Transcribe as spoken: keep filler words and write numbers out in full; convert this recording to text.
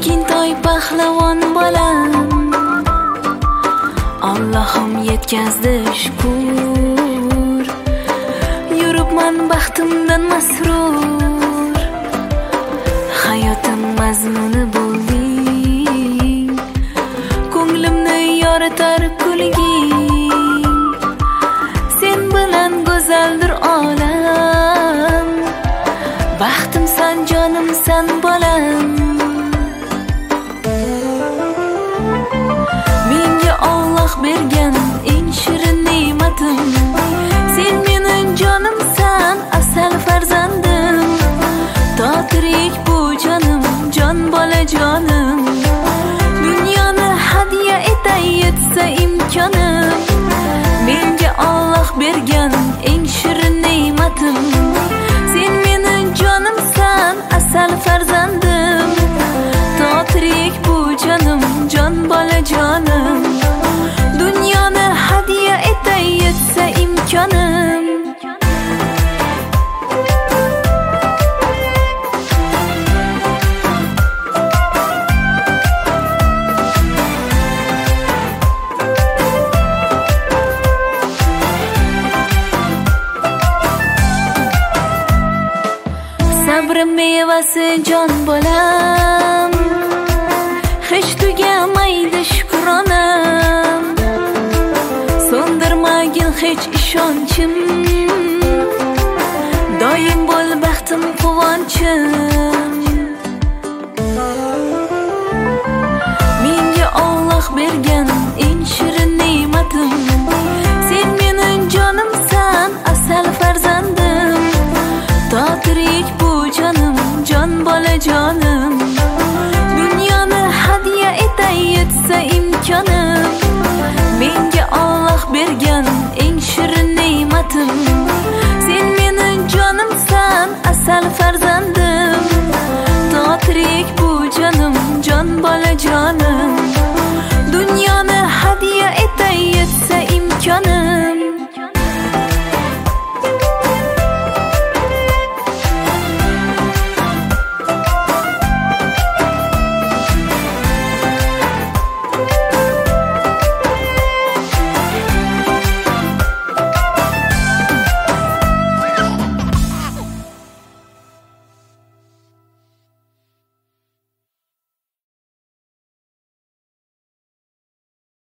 Tekintoy pahlavon bolam, Allohim yetkazdi shukr. Yuribman baxtimdan masrur, hayotim mazmuni bo'lding, ko'nglimni yoritar kulging. Sen bilan go'zaldir olam, baxtimsan jonimsan bolam. Menga Alloh bergan eng shirin ne'matim, sen mening jonimsan, asal farzandim. To tirik bu jonim, jon bola jonim, dunyoni hadya etay yetsa imkonim. Menga Alloh bergan eng shirin ne'matim, sen mening jonimsan, asal farzandim. To tirik bu jonim, jon bola jonim, dunyoni hadya etay yetsa imkonim. Sabrim mevasi jon bolam, hech tugamaydi shukronam. So'ndirmagin hech ishonchim, doim bo'l baxtim quvonchim. Menga Alloh bergan eng shirin ne'matim, sen mening jonimsan, asal farzandim. To tirik bu jonim, jon bola jonim, dunyoni hadya etay yetsa imkonim. Menga Alloh bergan eng shirin ne'matim, sen mening jonimsan, asal farzandim. To tirik